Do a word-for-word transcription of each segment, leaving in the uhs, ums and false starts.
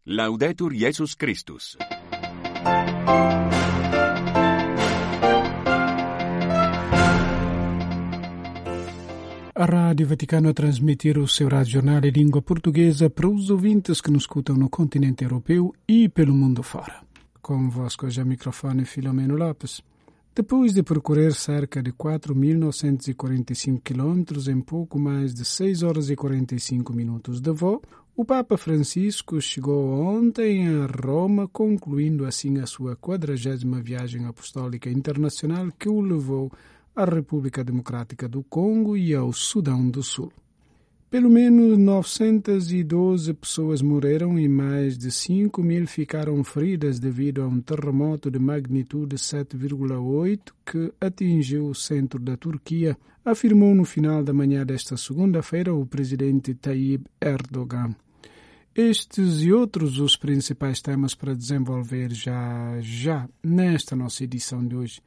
Laudetur Jesus Christus. A Rádio Vaticano a transmitir o seu radiojornal em língua portuguesa para os ouvintes que nos escutam no continente europeu e pelo mundo fora. Convosco já microfone Filomeno Lopes. Depois de percorrer cerca de quatro mil novecentos e quarenta e cinco quilômetros em pouco mais de seis horas e quarenta e cinco minutos de voo, o Papa Francisco chegou ontem a Roma, concluindo assim a sua quadragésima viagem apostólica internacional que o levou à República Democrática do Congo e ao Sudão do Sul. Pelo menos novecentas e doze pessoas morreram e mais de cinco mil ficaram feridas devido a um terremoto de magnitude sete vírgula oito que atingiu o centro da Turquia, afirmou no final da manhã desta segunda-feira o presidente Tayyip Erdogan. Estes e outros os principais temas para desenvolver já, já nesta nossa edição de hoje.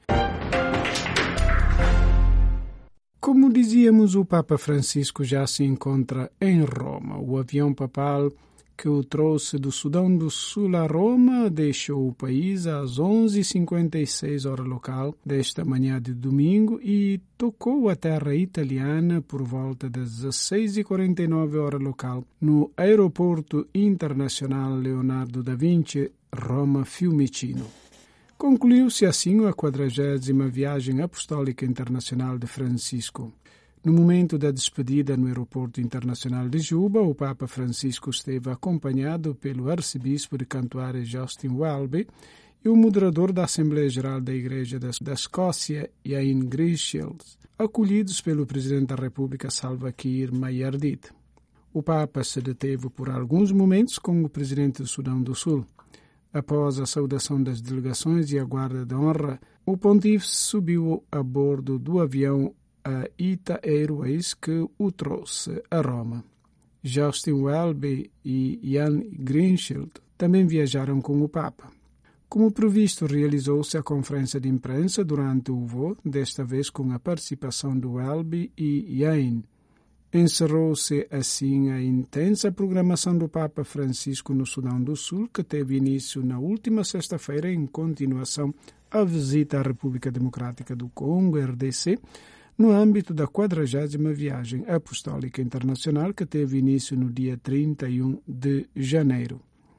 Como dizíamos, o Papa Francisco já se encontra em Roma. O avião papal que o trouxe do Sudão do Sul a Roma deixou o país às onze e cinquenta e seis hora local desta manhã de domingo e tocou a terra italiana por volta das dezesseis e quarenta e nove hora local no Aeroporto Internacional Leonardo da Vinci, Roma Fiumicino. Concluiu-se assim a quadragésima viagem apostólica internacional de Francisco. No momento da despedida no Aeroporto Internacional de Juba, o Papa Francisco esteve acompanhado pelo arcebispo de Cantuária Justin Welby e o moderador da Assembleia Geral da Igreja da Escócia, Ian Greenfield, acolhidos pelo presidente da República Salva Kiir Mayardit. O Papa se deteve por alguns momentos com o presidente do Sudão do Sul. Após a saudação das delegações e a guarda de honra, o pontífice subiu a bordo do avião a Ita Airways que o trouxe a Roma. Justin Welby e Ian Greenfield também viajaram com o Papa. Como previsto, realizou-se a conferência de imprensa durante o voo, desta vez com a participação de Welby e Ian. Encerrou-se assim a intensa programação do Papa Francisco no Sudão do Sul, que teve início na última sexta-feira em continuação à visita à República Democrática do Congo, R D C, no âmbito da quadragésima viagem apostólica internacional que teve início no dia trinta e um de janeiro.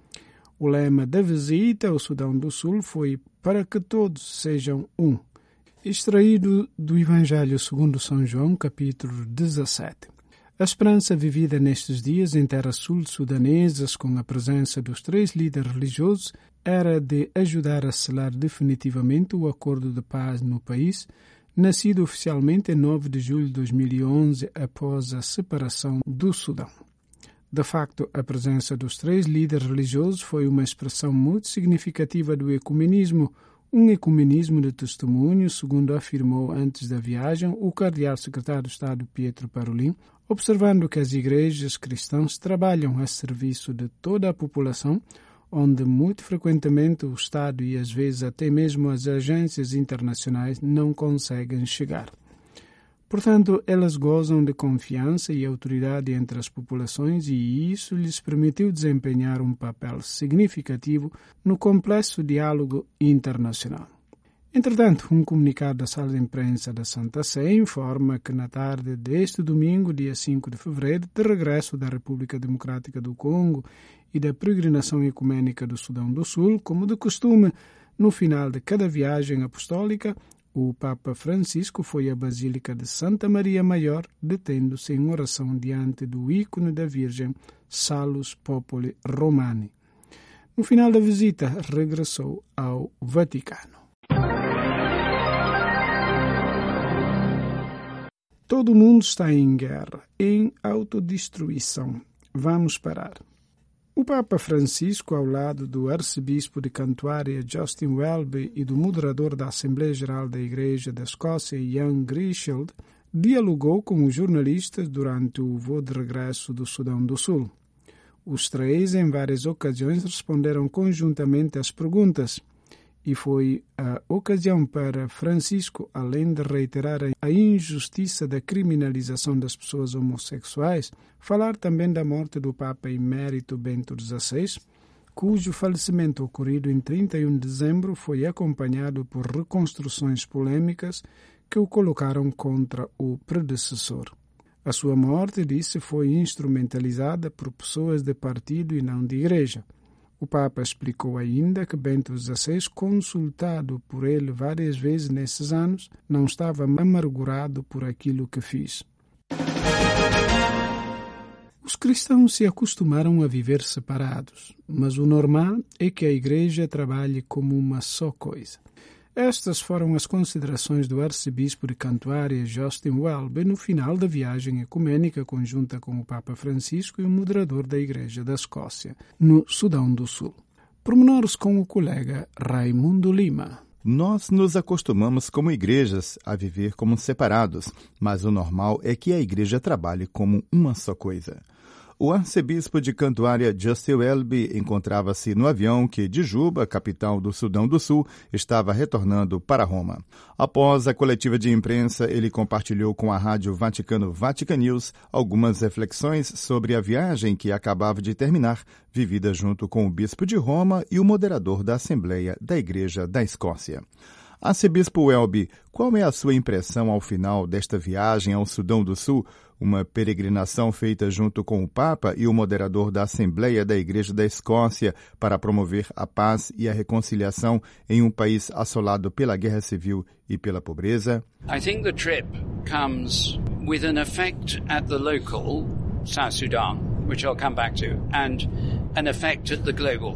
O lema da visita ao Sudão do Sul foi "Para que todos sejam um", extraído do Evangelho segundo São João, capítulo dezassete. A esperança vivida nestes dias em terras sul-sudanesas com a presença dos três líderes religiosos era de ajudar a selar definitivamente o acordo de paz no país, nascido oficialmente em nove de julho de dois mil e onze, após a separação do Sudão. De facto, a presença dos três líderes religiosos foi uma expressão muito significativa do ecumenismo, um ecumenismo de testemunho, segundo afirmou antes da viagem o cardeal secretário de Estado Pietro Parolin, observando que as igrejas cristãs trabalham a serviço de toda a população, onde muito frequentemente o Estado e às vezes até mesmo as agências internacionais não conseguem chegar. Portanto, elas gozam de confiança e autoridade entre as populações e isso lhes permitiu desempenhar um papel significativo no complexo diálogo internacional. Entretanto, um comunicado da Sala de Imprensa da Santa Sé informa que na tarde deste domingo, dia cinco de fevereiro, de regresso da República Democrática do Congo e da peregrinação ecumênica do Sudão do Sul, como de costume, no final de cada viagem apostólica, o Papa Francisco foi à Basílica de Santa Maria Maior, detendo-se em oração diante do ícone da Virgem Salus Populi Romani. No final da visita, regressou ao Vaticano. Todo mundo está em guerra, em autodestruição. Vamos parar. O Papa Francisco, ao lado do arcebispo de Cantuária Justin Welby e do moderador da Assembleia Geral da Igreja da Escócia Ian Greenfield, dialogou com os jornalistas durante o voo de regresso do Sudão do Sul. Os três, em várias ocasiões, responderam conjuntamente às perguntas. E foi a ocasião para Francisco, além de reiterar a injustiça da criminalização das pessoas homossexuais, falar também da morte do Papa Emérito Bento dezesseis, cujo falecimento ocorrido em trinta e um de dezembro foi acompanhado por reconstruções polêmicas que o colocaram contra o predecessor. A sua morte, disse, foi instrumentalizada por pessoas de partido e não de igreja. O Papa explicou ainda que Bento dezesseis, consultado por ele várias vezes nesses anos, não estava amargurado por aquilo que fiz. Os cristãos se acostumaram a viver separados, mas o normal é que a Igreja trabalhe como uma só coisa. Estas foram as considerações do arcebispo de Cantuária, Justin Welby, no final da viagem ecumênica conjunta com o Papa Francisco e o moderador da Igreja da Escócia, no Sudão do Sul. Pormenores com o colega Raimundo Lima. Nós nos acostumamos como igrejas a viver como separados, mas o normal é que a igreja trabalhe como uma só coisa. O arcebispo de Cantuária, Justin Welby, encontrava-se no avião que, de Juba, capital do Sudão do Sul, estava retornando para Roma. Após a coletiva de imprensa, ele compartilhou com a rádio Vaticano Vatican News algumas reflexões sobre a viagem que acabava de terminar, vivida junto com o bispo de Roma e o moderador da Assembleia da Igreja da Escócia. Arcebispo Welby, qual é a sua impressão ao final desta viagem ao Sudão do Sul, uma peregrinação feita junto com o Papa e o moderador da Assembleia da Igreja da Escócia para promover a paz e a reconciliação em um país assolado pela guerra civil e pela pobreza? I think the trip comes with an effect at the local South Sudan, which I'll come back to, and an effect at the global.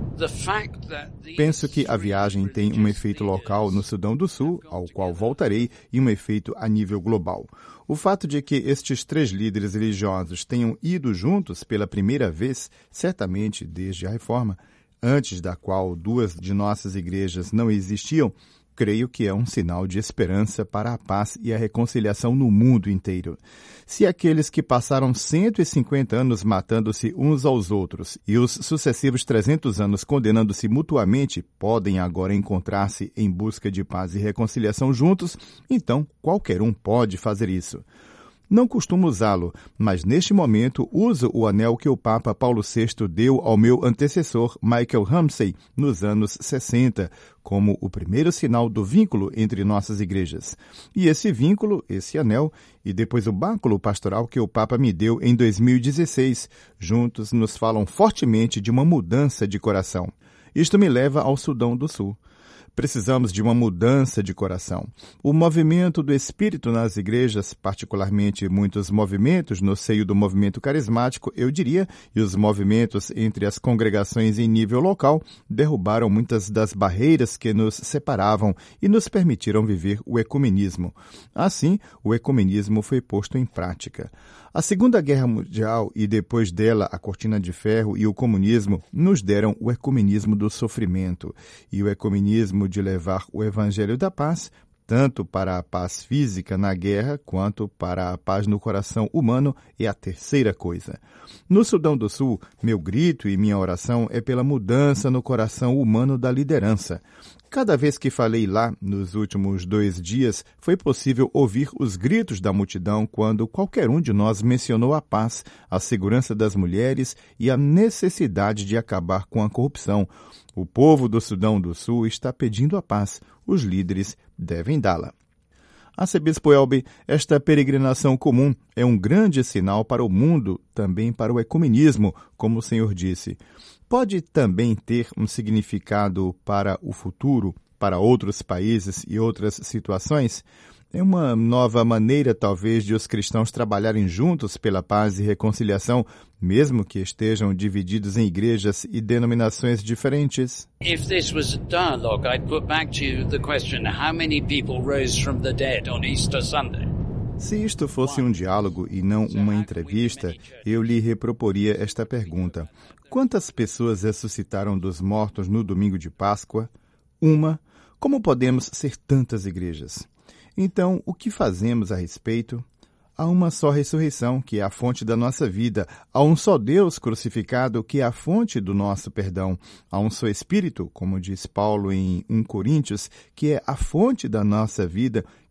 Penso que a viagem tem um efeito local no Sudão do Sul, ao qual voltarei, e um efeito a nível global. O fato de que estes três líderes religiosos tenham ido juntos pela primeira vez, certamente desde a Reforma, antes da qual duas de nossas igrejas não existiam, creio que é um sinal de esperança para a paz e a reconciliação no mundo inteiro. Se aqueles que passaram cento e cinquenta anos matando-se uns aos outros e os sucessivos trezentos anos condenando-se mutuamente podem agora encontrar-se em busca de paz e reconciliação juntos, então qualquer um pode fazer isso. Não costumo usá-lo, mas neste momento uso o anel que o Papa Paulo sexto deu ao meu antecessor, Michael Ramsey, nos anos sessenta, como o primeiro sinal do vínculo entre nossas igrejas. E esse vínculo, esse anel, e depois o báculo pastoral que o Papa me deu em dois mil e dezesseis, juntos nos falam fortemente de uma mudança de coração. Isto me leva ao Sudão do Sul. Precisamos de uma mudança de coração. O movimento do Espírito nas igrejas, particularmente muitos movimentos no seio do movimento carismático, eu diria, e os movimentos entre as congregações em nível local, derrubaram muitas das barreiras que nos separavam e nos permitiram viver o ecumenismo. Assim, o ecumenismo foi posto em prática. A Segunda Guerra Mundial e depois dela a Cortina de Ferro e o comunismo nos deram o ecumenismo do sofrimento e o ecumenismo de levar o Evangelho da Paz, tanto para a paz física na guerra quanto para a paz no coração humano, é a terceira coisa. No Sudão do Sul, meu grito e minha oração é pela mudança no coração humano da liderança. Cada vez que falei lá, nos últimos dois dias, foi possível ouvir os gritos da multidão quando qualquer um de nós mencionou a paz, a segurança das mulheres e a necessidade de acabar com a corrupção. O povo do Sudão do Sul está pedindo a paz. Os líderes devem dá-la. Arcebispo Welby, esta peregrinação comum é um grande sinal para o mundo, também para o ecumenismo, como o Senhor disse. Pode também ter um significado para o futuro, para outros países e outras situações? É uma nova maneira, talvez, de os cristãos trabalharem juntos pela paz e reconciliação, mesmo que estejam divididos em igrejas e denominações diferentes? If this was a dialogue, I'd put back to you the question, how many people rose from the dead on Easter Sunday? Se isto fosse um diálogo e não uma entrevista, eu lhe reproporia esta pergunta. Quantas pessoas ressuscitaram dos mortos no domingo de Páscoa? Uma. Como podemos ser tantas igrejas? Então, o que fazemos a respeito? Há uma só ressurreição, que é a fonte da nossa vida. Há um só Deus crucificado, que é a fonte do nosso perdão. Há um só Espírito, como diz Paulo em Primeira Coríntios, que é a fonte da nossa vida,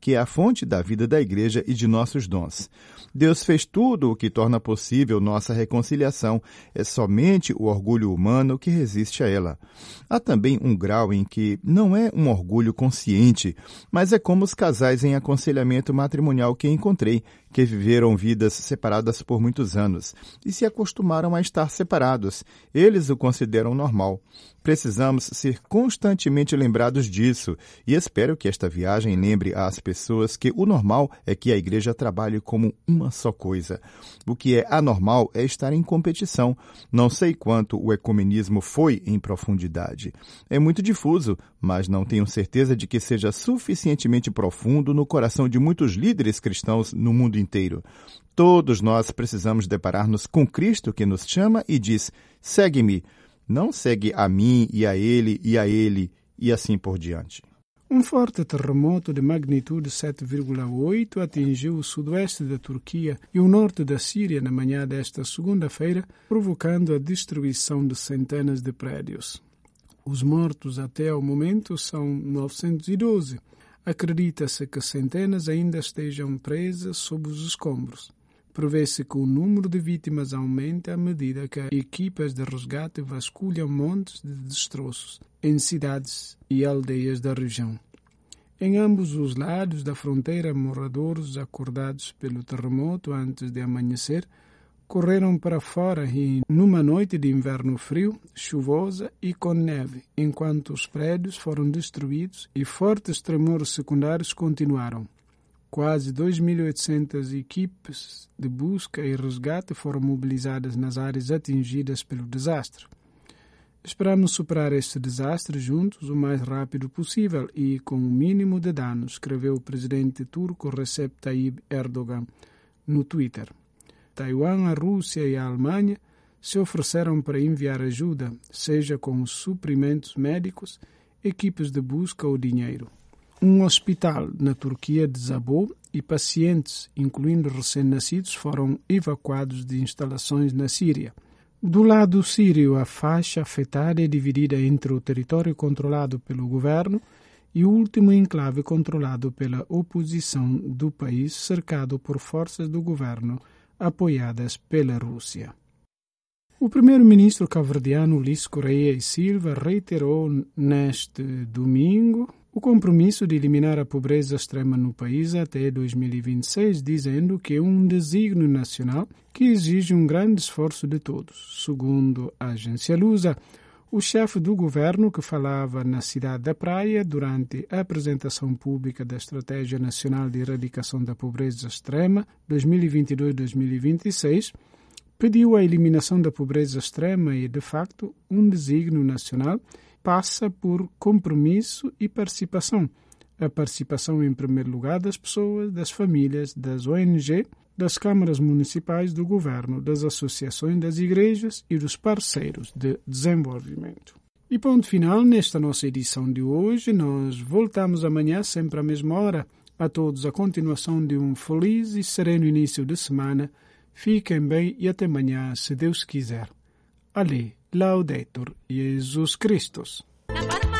que é a fonte da vida da Igreja e de nossos dons. Deus fez tudo o que torna possível nossa reconciliação. É somente o orgulho humano que resiste a ela. Há também um grau em que não é um orgulho consciente, mas é como os casais em aconselhamento matrimonial que encontrei, que viveram vidas separadas por muitos anos e se acostumaram a estar separados. Eles o consideram normal. Precisamos ser constantemente lembrados disso e espero que esta viagem lembre às pessoas que o normal é que a Igreja trabalhe como uma só coisa. O que é anormal é estar em competição. Não sei quanto o ecumenismo foi em profundidade. É muito difuso, mas não tenho certeza de que seja suficientemente profundo no coração de muitos líderes cristãos no mundo inteiro. Todos nós precisamos deparar-nos com Cristo que nos chama e diz: segue-me. Não segue a mim e a ele e a ele e assim por diante. Um forte terremoto de magnitude sete vírgula oito atingiu o sudoeste da Turquia e o norte da Síria na manhã desta segunda-feira, provocando a destruição de centenas de prédios. Os mortos até ao momento são novecentos e doze. Acredita-se que centenas ainda estejam presas sob os escombros. Prevê-se que o número de vítimas aumente à medida que equipas de resgate vasculham montes de destroços em cidades e aldeias da região. Em ambos os lados da fronteira, moradores acordados pelo terremoto antes de amanhecer correram para fora e, numa noite de inverno frio, chuvosa e com neve, enquanto os prédios foram destruídos e fortes tremores secundários continuaram. Quase dois mil e oitocentas equipes de busca e resgate foram mobilizadas nas áreas atingidas pelo desastre. Esperamos superar este desastre juntos o mais rápido possível e com o mínimo de danos, escreveu o presidente turco Recep Tayyip Erdogan no Twitter. Taiwan, a Rússia e a Alemanha se ofereceram para enviar ajuda, seja com suprimentos médicos, equipes de busca ou dinheiro. Um hospital na Turquia desabou e pacientes, incluindo recém-nascidos, foram evacuados de instalações na Síria. Do lado sírio, a faixa afetada é dividida entre o território controlado pelo governo e o último enclave controlado pela oposição do país, cercado por forças do governo apoiadas pela Rússia. O primeiro-ministro cabo-verdiano Ulisses Correia e Silva reiterou neste domingo o compromisso de eliminar a pobreza extrema no país até dois mil e vinte e seis, dizendo que é um desígnio nacional que exige um grande esforço de todos. Segundo a agência Lusa, o chefe do governo, que falava na cidade da Praia durante a apresentação pública da Estratégia Nacional de Erradicação da Pobreza Extrema dois mil e vinte e dois a dois mil e vinte e seis, pediu a eliminação da pobreza extrema e, de facto, um desígnio nacional passa por compromisso e participação. A participação, em primeiro lugar, das pessoas, das famílias, das O N G, das câmaras municipais, do governo, das associações, das igrejas e dos parceiros de desenvolvimento. E ponto final nesta nossa edição de hoje. Nós voltamos amanhã, sempre à mesma hora. A todos a continuação de um feliz e sereno início de semana. Fiquem bem e até amanhã, se Deus quiser. Ale, Laudetur Jesus Christus.